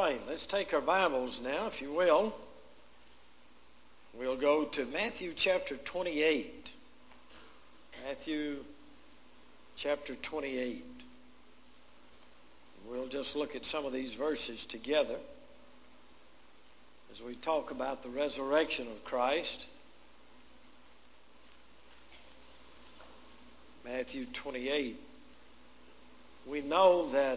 right, let's take our Bibles now, if you will. We'll go to Matthew chapter 28. Matthew chapter 28. We'll just look at some of these verses together as we talk about the resurrection of Christ. Matthew 28. We know that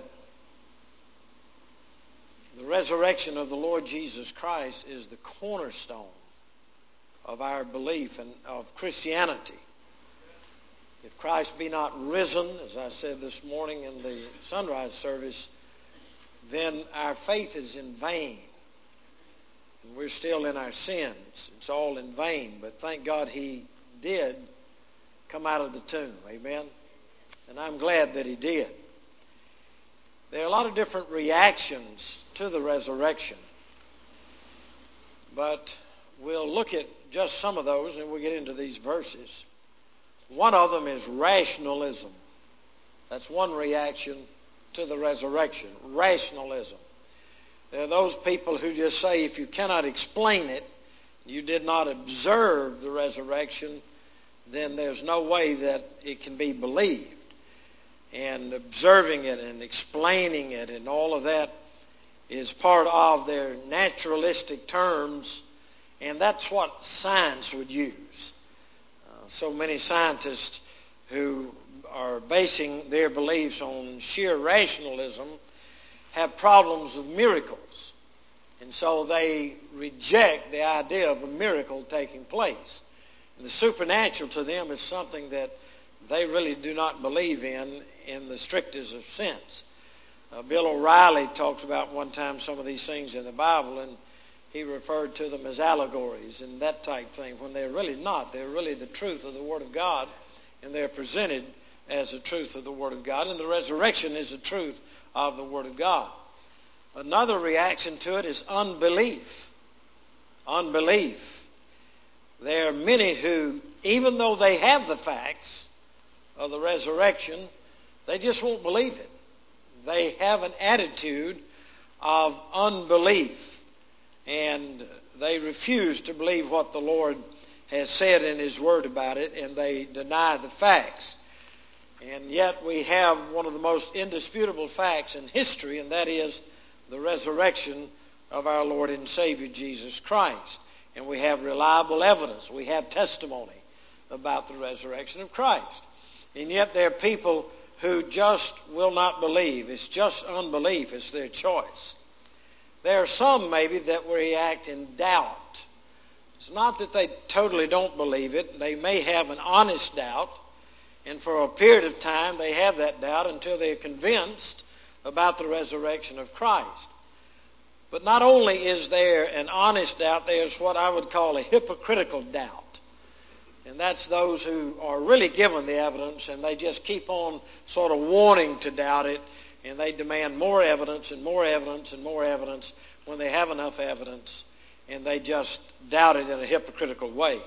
the resurrection of the Lord Jesus Christ is the cornerstone of our belief and of Christianity. If Christ be not risen, as I said this morning in the sunrise service, then our faith is in vain. And we're still in our sins. It's all in vain. But thank God he did come out of the tomb. Amen? And I'm glad that he did. There are a lot of different reactions to the resurrection. But we'll look at just some of those and we'll get into these verses. One of them is rationalism. That's one reaction to the resurrection. Rationalism. There are those people who just say if you cannot explain it, you did not observe the resurrection, then there's no way that it can be believed. And observing it and explaining it and all of that is part of their naturalistic terms, and that's what science would use. So many scientists who are basing their beliefs on sheer rationalism have problems with miracles, and so they reject the idea of a miracle taking place. And the supernatural to them is something that they really do not believe in the strictest of sense. Bill O'Reilly talks about one time some of these things in the Bible, and he referred to them as allegories and that type thing, when they're really not. They're really the truth of the Word of God, and they're presented as the truth of the Word of God, and the resurrection is the truth of the Word of God. Another reaction to it is unbelief. Unbelief. There are many who, even though they have the facts of the resurrection, they just won't believe it. They have an attitude of unbelief, and they refuse to believe what the Lord has said in His Word about it, and they deny the facts. And yet we have one of the most indisputable facts in history, and that is the resurrection of our Lord and Savior Jesus Christ. And we have reliable evidence. We have testimony about the resurrection of Christ. And yet there are people who just will not believe. It's just unbelief. It's their choice. There are some maybe that react in doubt. It's not that they totally don't believe it. They may have an honest doubt, and for a period of time they have that doubt until they're convinced about the resurrection of Christ. But not only is there an honest doubt, there's what I would call a hypocritical doubt. And that's those who are really given the evidence, and they just keep on sort of wanting to doubt it, and they demand more evidence and more evidence and more evidence when they have enough evidence, and they just doubt it in a hypocritical way.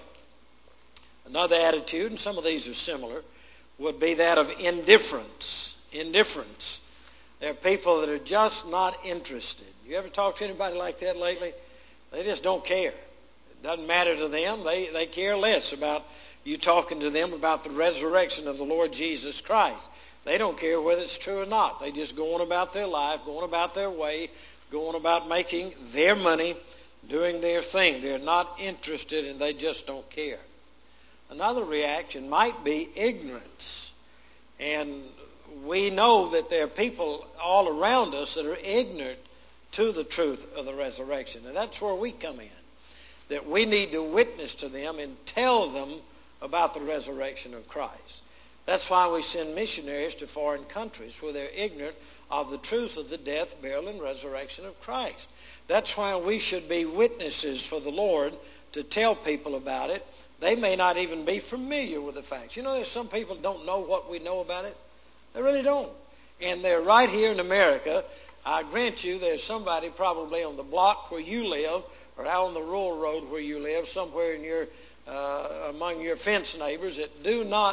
Another attitude, and some of these are similar, would be that of indifference. Indifference. There are people that are just not interested. You ever talk to anybody like that lately? They just don't care. It doesn't matter to them. They care less about you talking to them about the resurrection of the Lord Jesus Christ. They don't care whether it's true or not. They just go on about their life, going about their way, going about making their money, doing their thing. They're not interested, and they just don't care. Another reaction might be ignorance. And we know that there are people all around us that are ignorant to the truth of the resurrection. And that's where we come in. That we need to witness to them and tell them about the resurrection of Christ. That's why we send missionaries to foreign countries where they're ignorant of the truth of the death, burial, and resurrection of Christ. That's why we should be witnesses for the Lord to tell people about it. They may not even be familiar with the facts. You know, there's some people who don't know what we know about it. They really don't. And they're right here in America. I grant you there's somebody probably on the block where you live or out on the rural road where you live, somewhere in your among your fence neighbors that do not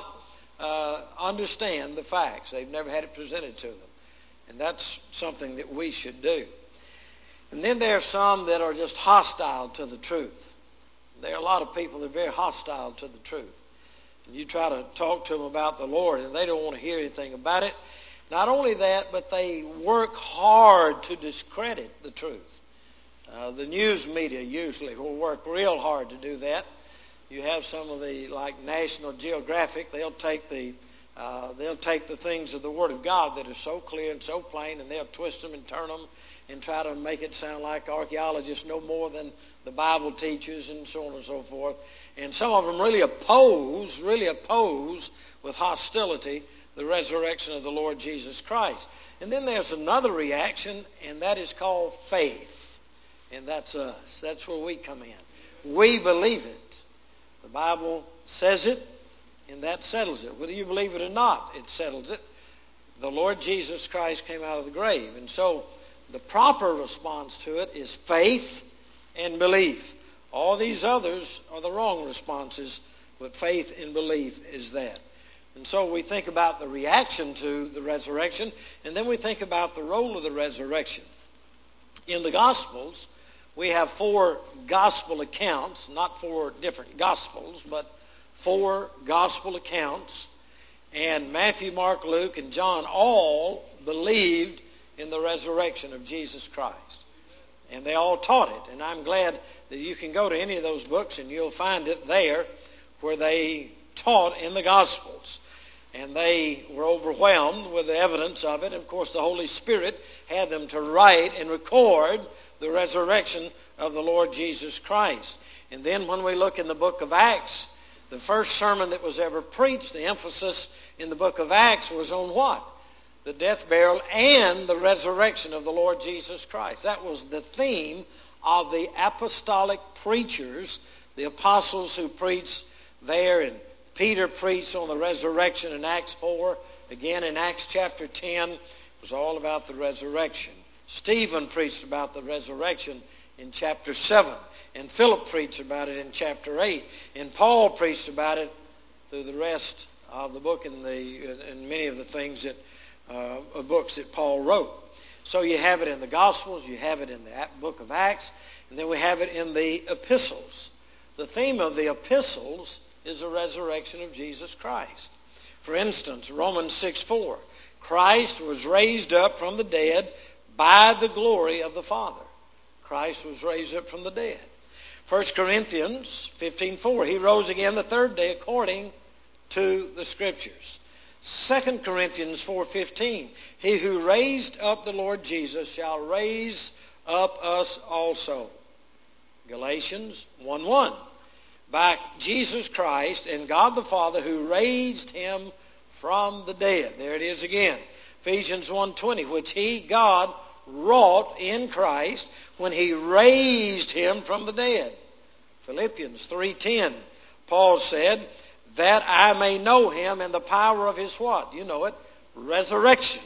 understand the facts. They've never had it presented to them. And that's something that we should do. And then there are some that are just hostile to the truth. There are a lot of people that are very hostile to the truth. And you try to talk to them about the Lord, and they don't want to hear anything about it. Not only that, but they work hard to discredit the truth. The news media usually will work real hard to do that. You have some of the, like National Geographic, they'll take the things of the Word of God that are so clear and so plain, and they'll twist them and turn them and try to make it sound like archaeologists know more than the Bible teaches, and so on and so forth. And some of them really oppose with hostility the resurrection of the Lord Jesus Christ. And then there's another reaction, and that is called faith. And that's us. That's where we come in. We believe it. The Bible says it, and that settles it. Whether you believe it or not, it settles it. The Lord Jesus Christ came out of the grave. And so the proper response to it is faith and belief. All these others are the wrong responses, but faith and belief is that. And so we think about the reaction to the resurrection, and then we think about the role of the resurrection. In the Gospels, we have 4 gospel accounts, not 4 different gospels, but 4 gospel accounts. And Matthew, Mark, Luke, and John all believed in the resurrection of Jesus Christ. And they all taught it. And I'm glad that you can go to any of those books and you'll find it there where they taught in the Gospels. And they were overwhelmed with the evidence of it. And of course, the Holy Spirit had them to write and record the resurrection of the Lord Jesus Christ. And then when we look in the book of Acts, the first sermon that was ever preached, the emphasis in the book of Acts was on what? The death, burial, and the resurrection of the Lord Jesus Christ. That was the theme of the apostolic preachers, the apostles who preached there. And Peter preached on the resurrection in Acts 4. Again in Acts chapter 10, it was all about the resurrection. Stephen preached about the resurrection in chapter 7. And Philip preached about it in chapter 8. And Paul preached about it through the rest of the book and many of the things that books that Paul wrote. So you have it in the Gospels, you have it in the book of Acts, and then we have it in the epistles. The theme of the epistles is the resurrection of Jesus Christ. For instance, Romans 6:4, Christ was raised up from the dead by the glory of the Father. Christ was raised up from the dead. 1 Corinthians 15:4, he rose again the third day according to the Scriptures. 2 Corinthians 4:15, he who raised up the Lord Jesus shall raise up us also. Galatians 1:1, by Jesus Christ and God the Father who raised him from the dead. There it is again. Ephesians 1:20, which he, God, wrought in Christ when he raised him from the dead. Philippians 3:10, Paul said, that I may know him and the power of his what? You know it, resurrection.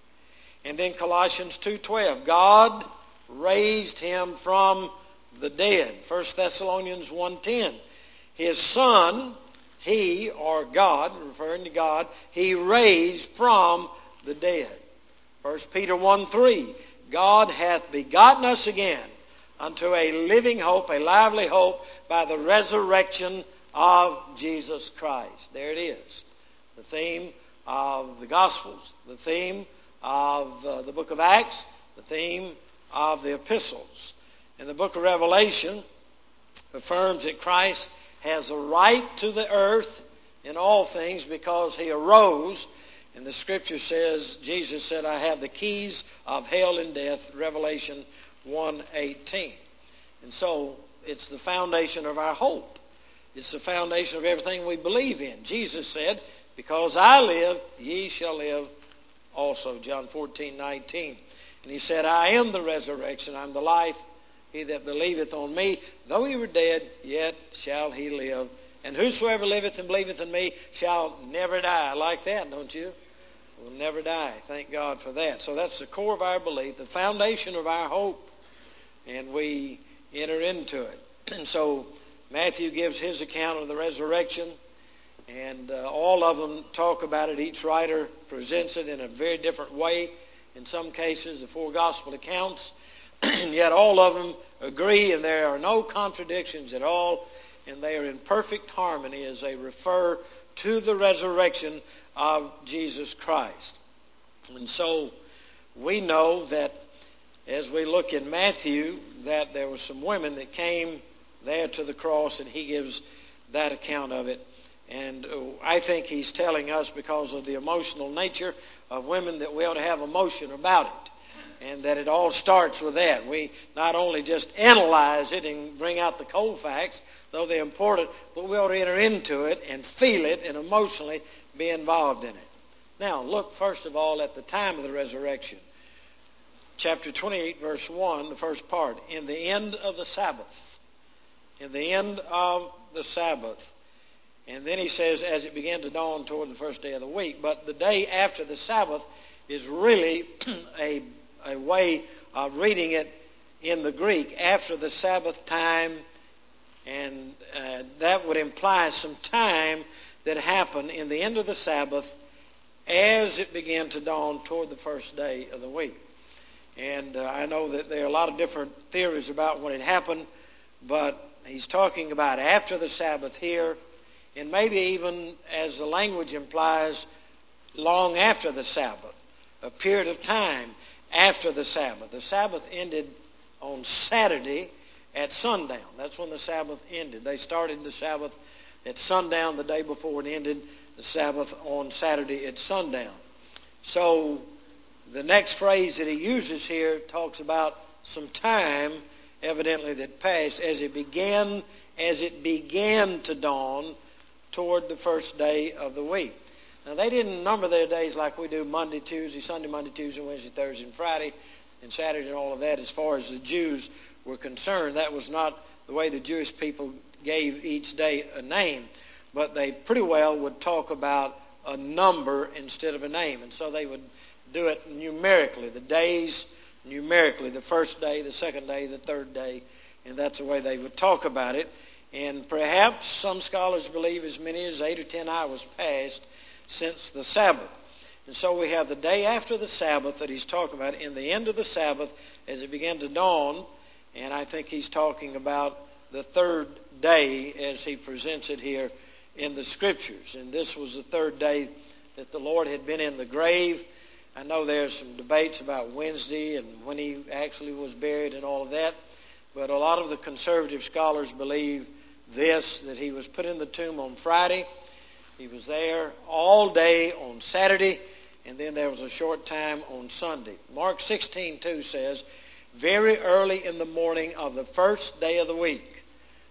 And then Colossians 2:12, God raised him from the dead. 1 Thessalonians 1:10, his Son, he, or God, referring to God, he raised from the dead. 1 Peter 1:3, God hath begotten us again unto a living hope, a lively hope, by the resurrection of Jesus Christ. There it is. The theme of the Gospels, the theme of the book of Acts, the theme of the epistles. And the book of Revelation affirms that Christ has a right to the earth in all things because he arose. And the Scripture says, Jesus said, I have the keys of hell and death, Revelation 1:18. And so it's the foundation of our hope. It's the foundation of everything we believe in. Jesus said, because I live, ye shall live also. John 14:19. And he said, I am the resurrection, I am the life. He that believeth on me, though he were dead, yet shall he live. And whosoever liveth and believeth in me shall never die. I like that, don't you? Will never die. Thank God for that. So that's the core of our belief, the foundation of our hope. And we enter into it. And so Matthew gives his account of the resurrection, and all of them talk about it. Each writer presents it in a very different way. In some cases, the 4 gospel accounts and yet all of them agree, and there are no contradictions at all, and they are in perfect harmony as they refer to the resurrection of Jesus Christ. And so we know that as we look in Matthew, that there were some women that came there to the cross, and he gives that account of it. And I think he's telling us, because of the emotional nature of women, that we ought to have emotion about it, and that it all starts with that. We not only just analyze it and bring out the cold facts, though they're important, but we ought to enter into it and feel it and emotionally be involved in it. Now, look first of all at the time of the resurrection. Chapter 28, verse 1, the first part. In the end of the Sabbath. In the end of the Sabbath. And then he says, as it began to dawn toward the first day of the week. But the day after the Sabbath is really a way of reading it in the Greek. After the Sabbath time, and that would imply some time that happened in the end of the Sabbath as it began to dawn toward the first day of the week. And I know that there are a lot of different theories about when it happened, but he's talking about after the Sabbath here, and maybe even, as the language implies, long after the Sabbath, a period of time after the Sabbath. The Sabbath ended on Saturday at sundown. That's when the Sabbath ended. They started the Sabbath at sundown the day before it ended the Sabbath on Saturday at sundown. So the next phrase that he uses here talks about some time, evidently, that passed as it began to dawn toward the first day of the week. Now, they didn't number their days like we do Monday, Tuesday, Sunday, Monday, Tuesday, Wednesday, Thursday, and Friday, and Saturday, and all of that. As far as the Jews were concerned, that was not the way the Jewish people gave each day a name, but they pretty well would talk about a number instead of a name, and so they would do it numerically, the days numerically, the first day, the second day, the third day, and that's the way they would talk about it. And perhaps some scholars believe as many as 8 or 10 hours passed since the Sabbath. And so we have the day after the Sabbath that he's talking about, in the end of the Sabbath as it began to dawn, and I think he's talking about the third day as he presents it here in the Scriptures. And this was the third day that the Lord had been in the grave. I know there's some debates about Wednesday and when he actually was buried and all of that, but a lot of the conservative scholars believe this, that he was put in the tomb on Friday. He was there all day on Saturday, and then there was a short time on Sunday. Mark 16:2 says, very early in the morning of the first day of the week,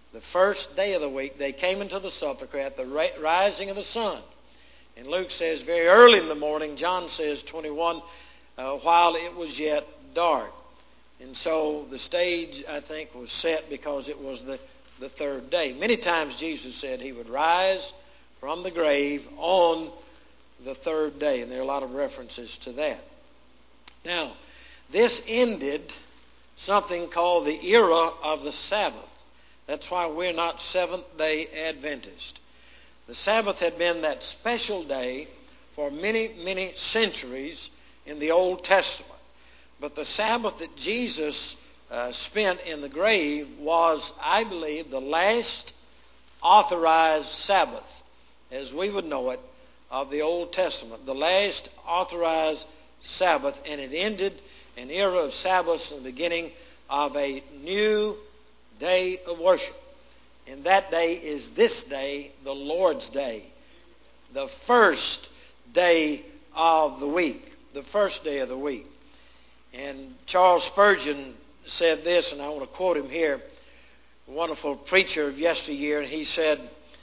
they came into the sepulchre at the rising of the sun. And Luke says very early in the morning. John says 21, while it was yet dark. And so the stage, I think, was set because it was the third day. Many times Jesus said he would rise from the grave on the third day, and there are a lot of references to that. Now, this ended something called the era of the Sabbath. That's why we're not Seventh-day Adventists. The Sabbath had been that special day for many, many centuries in the Old Testament. But the Sabbath that Jesus spent in the grave was, I believe, the last authorized Sabbath, as we would know it, of the Old Testament. The last authorized Sabbath, and it ended an era of Sabbaths and the beginning of a new day of worship. And that day is this day, the Lord's Day, the first day of the week, the first day of the week. And Charles Spurgeon said this, and I want to quote him here, a wonderful preacher of yesteryear, and he said,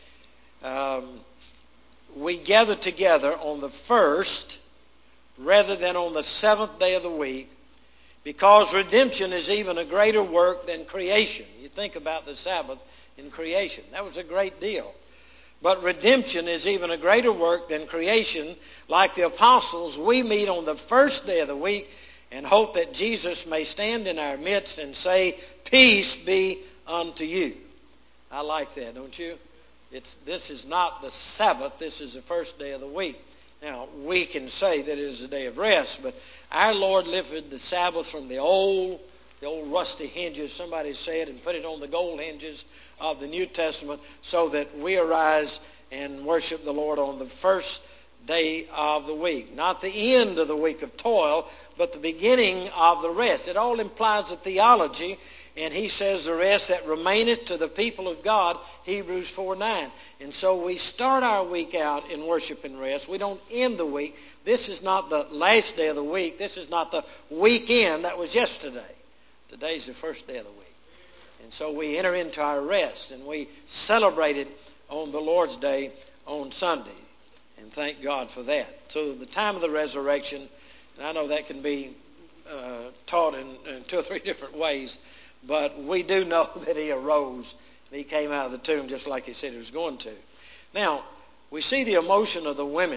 we gather together on the first rather than on the seventh day of the week, because redemption is even a greater work than creation. You think about the Sabbath in creation. That was a great deal. But redemption is even a greater work than creation. Like the apostles, we meet on the first day of the week and hope that Jesus may stand in our midst and say, peace be unto you. I like that, don't you? This is not the Sabbath. This is the first day of the week. Now, we can say that it is a day of rest, but our Lord lifted the Sabbath from the Old the old rusty hinges, somebody said, and put it on the gold hinges of the New Testament so that we arise and worship the Lord on the first day of the week. Not the end of the week of toil, but the beginning of the rest. It all implies a theology, and he says the rest that remaineth to the people of God, Hebrews 4:9. And so we start our week out in worship and rest. We don't end the week. This is not the last day of the week. This is not the weekend. That was yesterday. Today's the first day of the week. And so we enter into our rest, and we celebrate it on the Lord's Day on Sunday. And thank God for that. So the time of the resurrection, and I know that can be taught in 2 or 3 different ways, but we do know that he arose. And he came out of the tomb just like he said he was going to. Now, we see the emotion of the women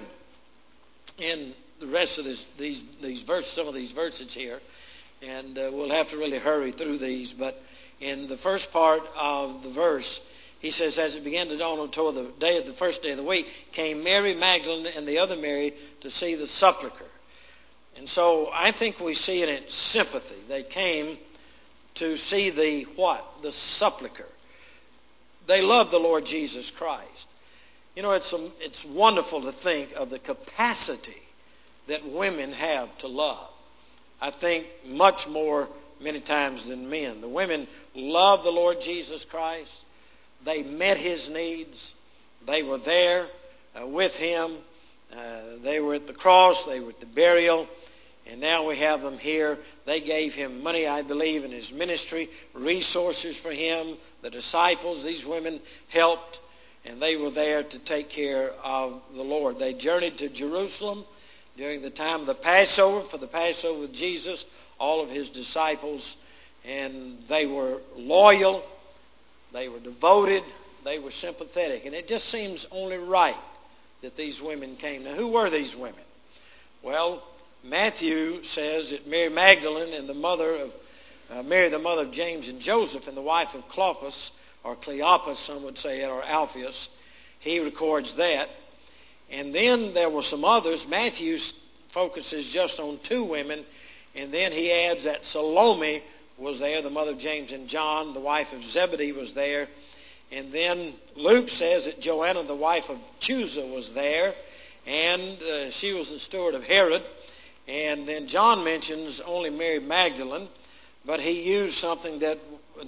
in the rest of these verses, some of these verses here. And we'll have to really hurry through these. But in the first part of the verse, he says, as it began to dawn until the day of the first day of the week, came Mary Magdalene and the other Mary to see the sepulchre. And so I think we see in it sympathy. They came to see the what? The sepulchre. They loved the Lord Jesus Christ. You know, it's wonderful to think of the capacity that women have to love. I think much more many times than men. The women love the Lord Jesus Christ. They met his needs. They were there with him. They were at the cross. They were at the burial. And now we have them here. They gave him money, I believe, in his ministry, resources for him. The disciples, these women helped, and they were there to take care of the Lord. They journeyed to Jerusalem during the time of the Passover, for the Passover with Jesus, all of his disciples, and they were loyal, they were devoted, they were sympathetic. And it just seems only right that these women came. Now, who were these women? Well, Matthew says that Mary Magdalene and the mother of Mary, the mother of James and Joseph, and the wife of Clopas, or Cleopas, some would say it, or Alphaeus, he records that. And then there were some others. Matthew focuses just on 2 women, and then he adds that Salome was there, the mother of James and John, the wife of Zebedee was there. And then Luke says that Joanna, the wife of Chuza, was there, and she was the steward of Herod. And then John mentions only Mary Magdalene, but he used something that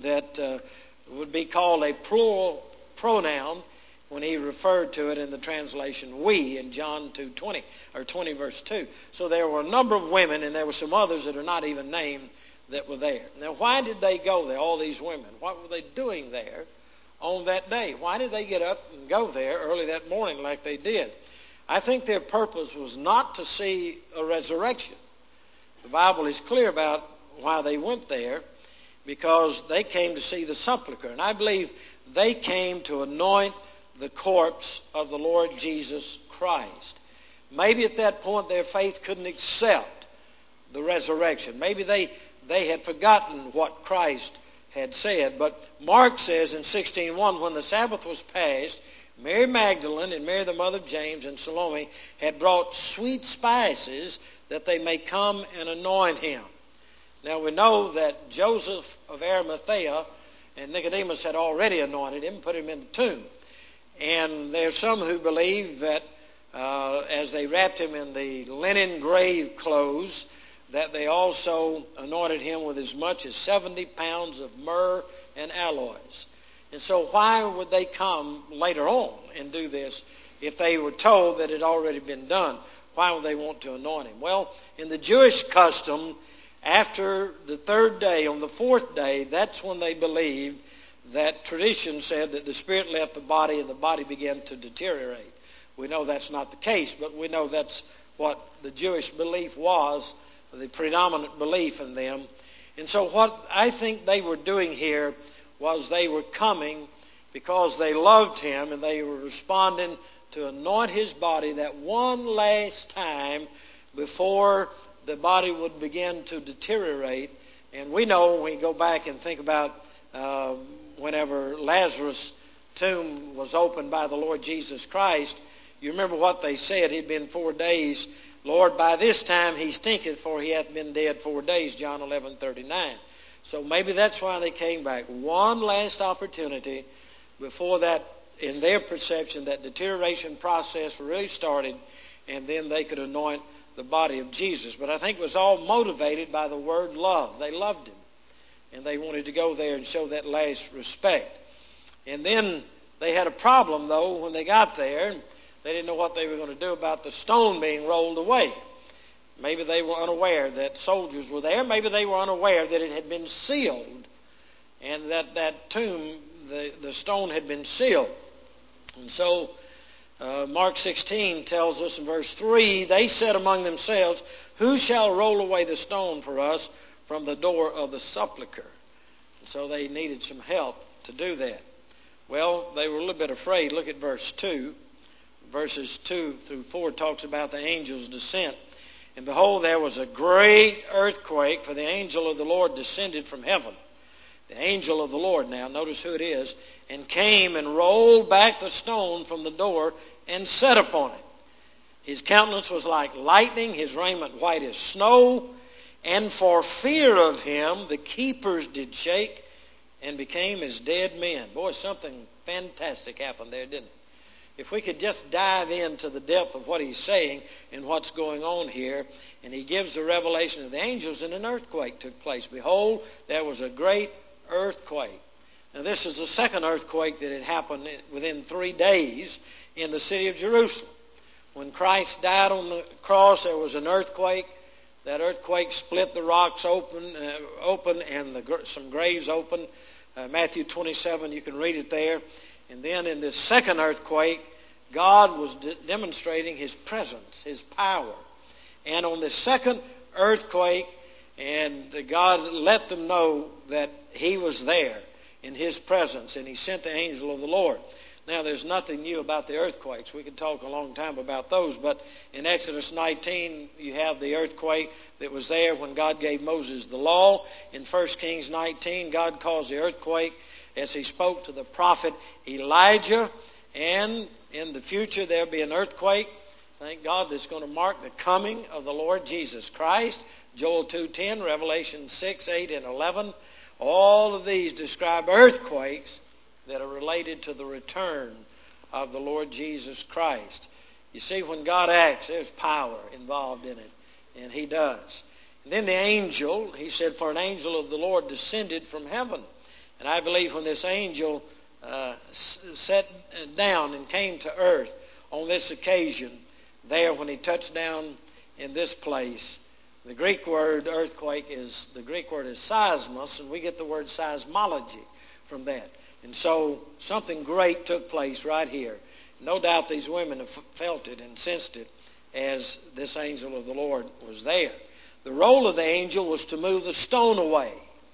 would be called a plural pronoun when he referred to it in the translation we in John 2:20 or 20 verse 2. So there were a number of women, and there were some others that are not even named that were there. Now, why did they go there, all these women? What were they doing there on that day? Why did they get up and go there early that morning like they did? I think their purpose was not to see a resurrection. The Bible is clear about why they went there, because they came to see the sepulchre. And I believe they came to anoint the corpse of the Lord Jesus Christ. Maybe at that point their faith couldn't accept the resurrection. Maybe they had forgotten what Christ had said. But Mark says in 16:1, when the Sabbath was passed, Mary Magdalene and Mary the mother of James and Salome had brought sweet spices that they may come and anoint him. Now we know that Joseph of Arimathea and Nicodemus had already anointed him, put him in the tomb. And there are some who believe that as they wrapped him in the linen grave clothes, that they also anointed him with as much as 70 pounds of myrrh and aloes. And so why would they come later on and do this if they were told that it had already been done? Why would they want to anoint him? Well, in the Jewish custom, after the 3rd day, on the 4th day, that's when they believed that tradition said that the spirit left the body and the body began to deteriorate. We know that's not the case, but we know that's what the Jewish belief was, the predominant belief in them. And so what I think they were doing here was they were coming because they loved him, and they were responding to anoint his body that one last time before the body would begin to deteriorate. And we know, when we go back and think about whenever Lazarus' tomb was opened by the Lord Jesus Christ, you remember what they said. He'd been 4 days. Lord, by this time he stinketh, for he hath been dead 4 days, John 11:39. So maybe that's why they came back. One last opportunity before that, in their perception, that deterioration process really started, and then they could anoint the body of Jesus. But I think it was all motivated by the word love. They loved him, and they wanted to go there and show that last respect. And then they had a problem, though, when they got there. They didn't know what they were going to do about the stone being rolled away. Maybe they were unaware that soldiers were there. Maybe they were unaware that it had been sealed, and that tomb, the stone had been sealed. And so Mark 16 tells us in verse 3, they said among themselves, who shall roll away the stone for us from the door of the sepulchre? And so they needed some help to do that. Well, they were a little bit afraid. Look at verse 2. Verses 2 through 4 talks about the angel's descent. And behold, there was a great earthquake, for the angel of the Lord descended from heaven. The angel of the Lord, now notice who it is, and came and rolled back the stone from the door and sat upon it. His countenance was like lightning, his raiment white as snow, and for fear of him the keepers did shake and became as dead men. Boy, something fantastic happened there, didn't it? If we could just dive into the depth of what he's saying and what's going on here, and he gives the revelation of the angels, and an earthquake took place. Behold, there was a great earthquake. Now this is the second earthquake that had happened within 3 days in the city of Jerusalem. When Christ died on the cross, there was an earthquake. That earthquake split the rocks open and some graves open. Matthew 27, you can read it there. And then in this second earthquake, God was demonstrating his presence, his power. And on the second earthquake, and God let them know that he was there in his presence, and he sent the angel of the Lord. Now, there's nothing new about the earthquakes. We could talk a long time about those, but in Exodus 19, you have the earthquake that was there when God gave Moses the law. In 1 Kings 19, God caused the earthquake as he spoke to the prophet Elijah. And in the future, there'll be an earthquake, thank God, that's going to mark the coming of the Lord Jesus Christ. Joel 2:10, Revelation 6, 8, and 11. All of these describe earthquakes that are related to the return of the Lord Jesus Christ. You see, when God acts, there's power involved in it, and he does. And then the angel, he said, for an angel of the Lord descended from heaven. And I believe when this angel sat down and came to earth on this occasion, there when he touched down in this place, the Greek word earthquake is, the Greek word is seismos, and we get the word seismology from that. And so something great took place right here. No doubt these women have felt it and sensed it as this angel of the Lord was there. The role of the angel was to move the stone away.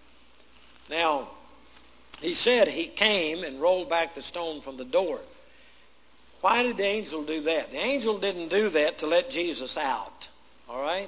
Now, he said he came and rolled back the stone from the door. Why did the angel do that? The angel didn't do that to let Jesus out. All right?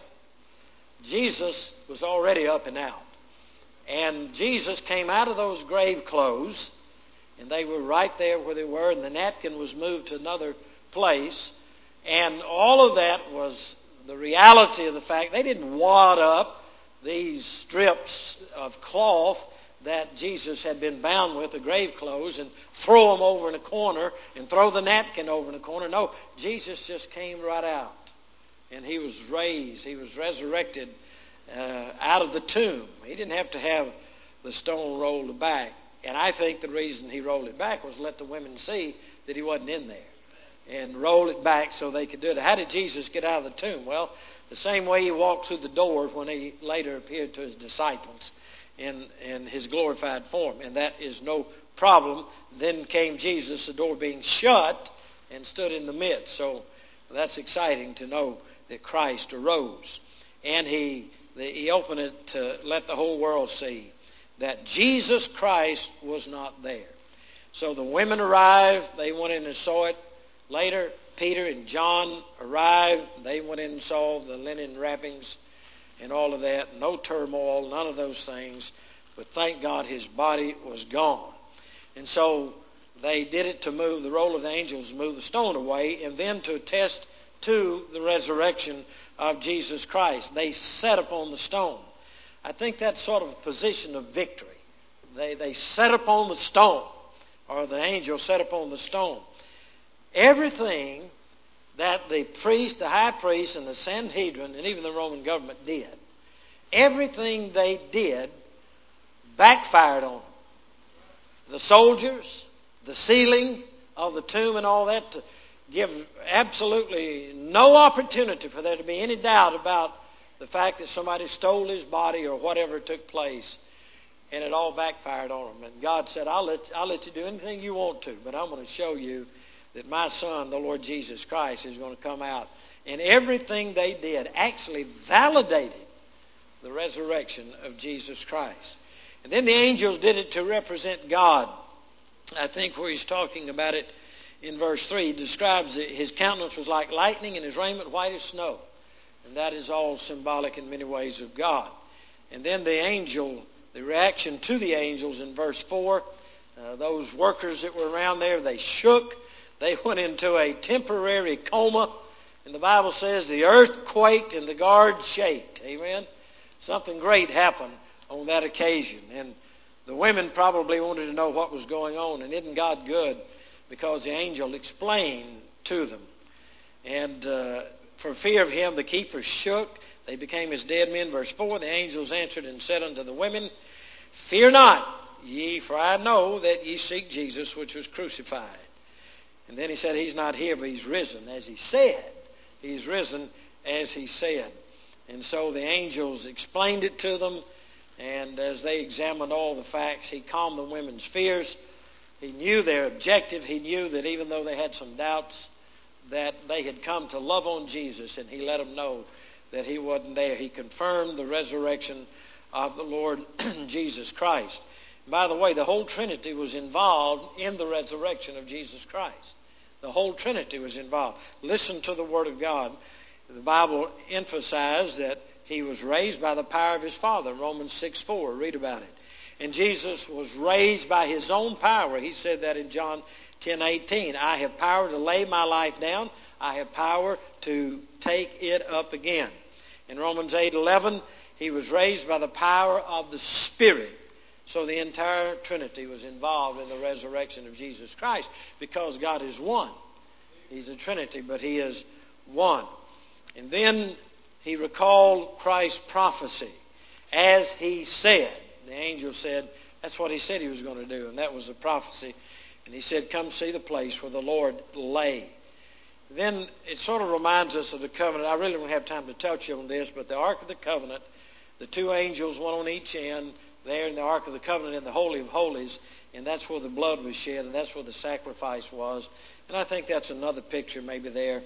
Jesus was already up and out. And Jesus came out of those grave clothes, and they were right there where they were, and the napkin was moved to another place. And all of that was the reality of the fact they didn't wad up these strips of cloth that Jesus had been bound with, the grave clothes, and throw them over in a corner and throw the napkin over in a corner. No, Jesus just came right out. And he was raised, he was resurrected out of the tomb. He didn't have to have the stone rolled back. And I think the reason he rolled it back was to let the women see that he wasn't in there. And roll it back so they could do it. How did Jesus get out of the tomb? Well, the same way he walked through the door when he later appeared to his disciples in his glorified form. And that is no problem. Then came Jesus, the door being shut, and stood in the midst. So that's exciting to know that Christ arose. And he opened it to let the whole world see that Jesus Christ was not there. So the women arrived. They went in and saw it. Later, Peter and John arrived. They went in and saw the linen wrappings and all of that. No turmoil, none of those things. But thank God his body was gone. And so they did it to move, the role of the angels, move the stone away, and then to attest to the resurrection of Jesus Christ. They sat upon the stone. I think that's sort of a position of victory. They sat upon the stone, or the angel sat upon the stone. Everything that the priest, the high priest, and the Sanhedrin, and even the Roman government did, everything they did backfired on them. The soldiers, the sealing of the tomb and all that, to give absolutely no opportunity for there to be any doubt about the fact that somebody stole his body or whatever took place. And it all backfired on them. And God said, I'll let you do anything you want to, but I'm going to show you that my Son, the Lord Jesus Christ, is going to come out. And everything they did actually validated the resurrection of Jesus Christ. And then the angels did it to represent God. I think where he's talking about it in verse 3, he describes it, his countenance was like lightning and his raiment white as snow. And that is all symbolic in many ways of God. And then the reaction to the angels in verse 4, those workers that were around there, they shook. They went into a temporary coma. And the Bible says the earth quaked and the guards shaked. Amen? Something great happened on that occasion. And the women probably wanted to know what was going on. And isn't God good? Because the angel explained to them. And for fear of him, the keepers shook. They became as dead men. Verse 4, the angels answered and said unto the women, Fear not, ye, for I know that ye seek Jesus, which was crucified. And then he said, He's not here, but he's risen, as he said. He's risen, as he said. And so the angels explained it to them. And as they examined all the facts, he calmed the women's fears. He knew their objective. He knew that even though they had some doubts, that they had come to love on Jesus, and he let them know that he wasn't there. He confirmed the resurrection of the Lord Jesus Christ. By the way, the whole Trinity was involved in the resurrection of Jesus Christ. The whole Trinity was involved. Listen to the Word of God. The Bible emphasized that he was raised by the power of his Father. Romans 6:4, read about it. And Jesus was raised by his own power. He said that in John 10:18. I have power to lay my life down. I have power to take it up again. In Romans 8:11, he was raised by the power of the Spirit. So the entire Trinity was involved in the resurrection of Jesus Christ, because God is one. He's a Trinity, but he is one. And then he recalled Christ's prophecy. As he said, the angel said, that's what he said he was going to do, and that was the prophecy. And he said, come see the place where the Lord lay. Then it sort of reminds us of the covenant. I really don't have time to touch on this, but the Ark of the Covenant, the two angels, one on each end, there in the Ark of the Covenant in the Holy of Holies, and that's where the blood was shed, and that's where the sacrifice was. And I think that's another picture maybe there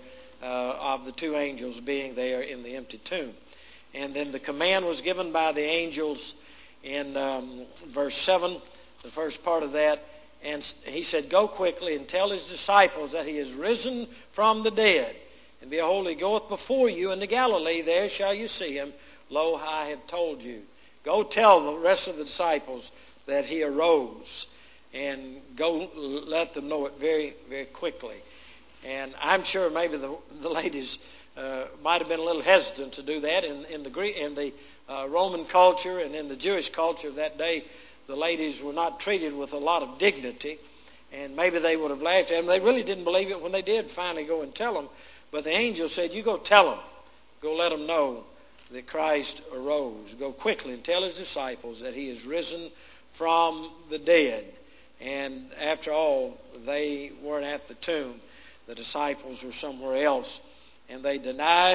of the two angels being there in the empty tomb. And then the command was given by the angels in verse 7, the first part of that. And he said, go quickly and tell his disciples that he is risen from the dead. And behold, he goeth before you into Galilee. There shall you see him. Lo, I have told you. Go tell the rest of the disciples that he arose. And go let them know it very, very quickly. And I'm sure maybe the ladies might have been a little hesitant to do that. In the Roman culture and in the Jewish culture of that day, the ladies were not treated with a lot of dignity, and maybe they would have laughed at them. They really didn't believe it when they did finally go and tell them. But the angel said, you go tell them. Go let them know that Christ arose. Go quickly and tell his disciples that he is risen from the dead. And after all, they weren't at the tomb. The disciples were somewhere else. And they denied,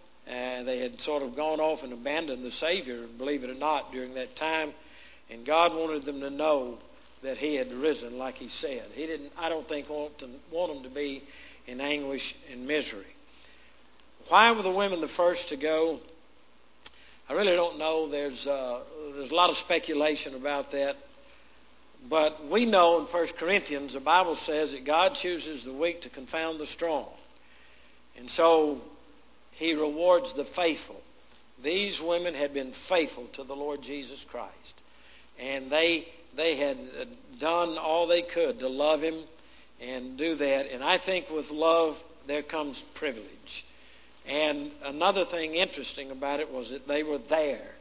they had sort of gone off and abandoned the Savior, believe it or not, during that time. And God wanted them to know that he had risen, like he said. He didn't, I don't think, want them to be in anguish and misery. Why were the women the first to go? I really don't know. There's a lot of speculation about that. But we know in 1 Corinthians, the Bible says that God chooses the weak to confound the strong. And so he rewards the faithful. These women had been faithful to the Lord Jesus Christ. And they had done all they could to love him and do that. And I think with love, there comes privilege. And another thing interesting about it was that they were there.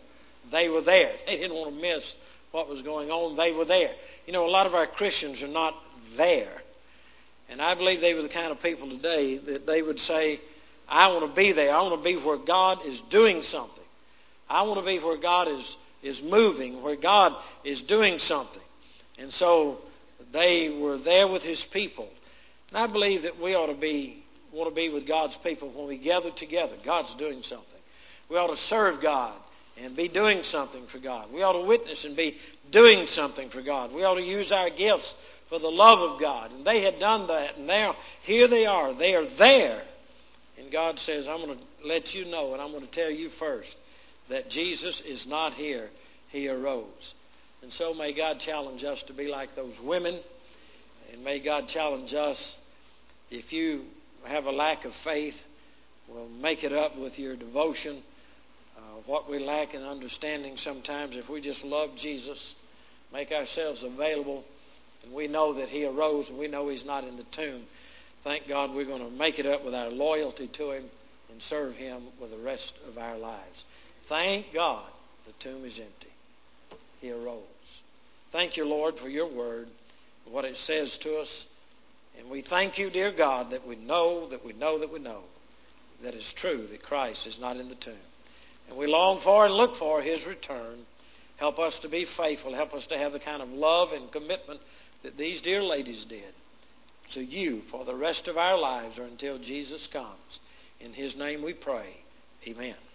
They were there. They didn't want to miss what was going on. They were there. You know, a lot of our Christians are not there. And I believe they were the kind of people today that they would say, I want to be there. I want to be where God is doing something. I want to be where God is moving, where God is doing something. And so they were there with his people. And I believe that we want to be with God's people when we gather together. God's doing something. We ought to serve God and be doing something for God. We ought to witness and be doing something for God. We ought to use our gifts for the love of God. And they had done that. And now, here they are. They are there. And God says, I'm going to let you know, and I'm going to tell you first, that Jesus is not here. He arose. And so may God challenge us to be like those women. And may God challenge us, if you have a lack of faith, we'll make it up with your devotion. What we lack in understanding sometimes, if we just love Jesus, make ourselves available, and we know that he arose and we know he's not in the tomb, thank God we're going to make it up with our loyalty to him and serve him with the rest of our lives. Thank God the tomb is empty. He arose. Thank you, Lord, for your word, what it says to us. And we thank you, dear God, that we know that it's true that Christ is not in the tomb. And we long for and look for his return. Help us to be faithful. Help us to have the kind of love and commitment that these dear ladies did to you for the rest of our lives or until Jesus comes. In his name we pray. Amen.